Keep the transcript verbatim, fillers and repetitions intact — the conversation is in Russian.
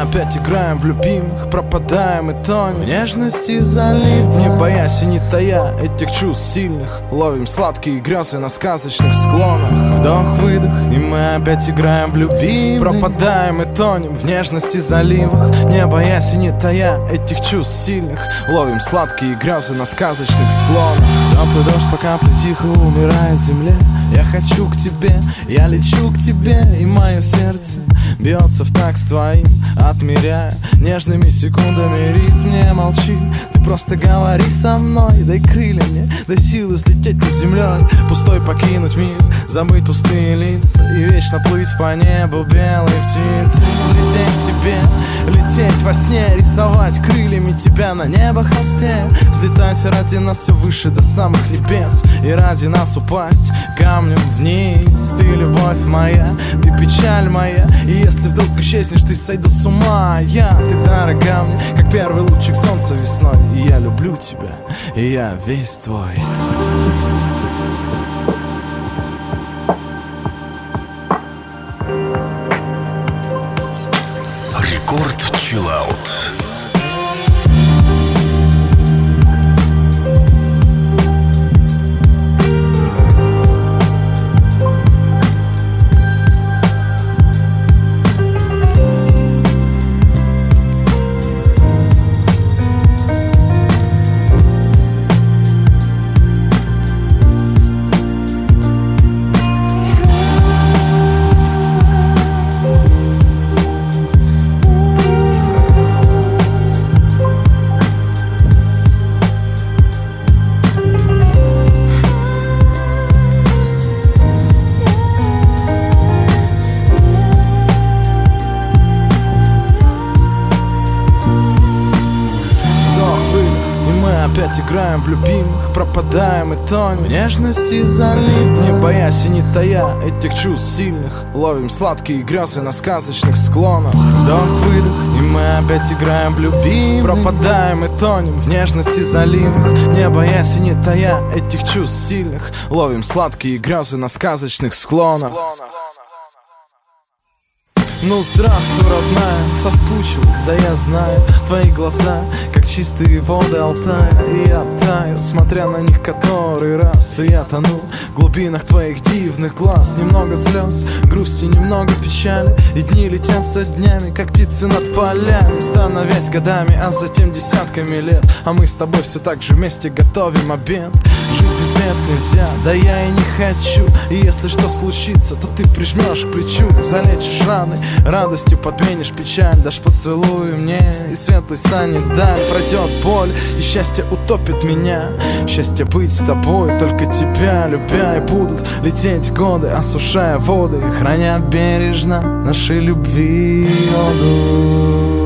опять играем в любимых, пропадаем и тонем в нежности залив, не боясь и не тая этих чувств сильных. Ловим сладкие грезы на сказочных склонах. Вдох-выдох, и мы опять играем в любимых, пропадаем и тонем в нежности заливах, не боясь и не тая этих чувств сильных. Ловим сладкие грезы на сказочных склонах. Теплый дождь по капле тихо умирает в земле. Я хочу к тебе, я лечу к тебе, и мое сердце бьется в такт с твоим, отмеряя нежными секундами ритм. Не молчи, ты просто говори со мной. Дай крылья мне, дай силы взлететь над землей, пустой покинуть мир, забыть пустые лица и вечно плыть по небу белой птицы. Лететь к тебе, лететь во сне, рисовать крыльями тебя на небо холсте, взлетать ради нас все выше до самых небес, и ради нас упасть камнем вниз. Ты любовь моя, ты печаль моя, и если вдруг исчезнешь, ты сойду с ума. Я, ты дорога мне, как первый лучик солнца весной, и я люблю тебя, и я весь твой. Рекорд Чиллаут. Опять играем в любимых, пропадаем и тонем в нежности залив, не боясь и не тая этих чувств сильных. Ловим сладкие грезы на сказочных склонах. Вдох-выдох, и мы опять играем в любимых, пропадаем и тонем в нежности заливах, не боясь и не тая этих чувств сильных. Ловим сладкие грезы на сказочных склонах. Ну здравствуй, родная, соскучилась, да я знаю. Твои глаза, как чистые воды Алтая, и я таю, смотря на них который раз. И я тону в глубинах твоих дивных глаз. Немного слез, грусти, немного печали, и дни летят со днями, как птицы над полями, становясь годами, а затем десятками лет. А мы с тобой все так же вместе готовим обед. Жить без бед нельзя, да я и не хочу. И если что случится, то ты прижмешь к плечу, залечишь раны, радостью подменишь печаль, дашь поцелуй мне, и светлой станет даль. Пройдет боль, и счастье утопит меня. Счастье быть с тобой, только тебя любя. И будут лететь годы, осушая воды, храня бережно нашей любви оду.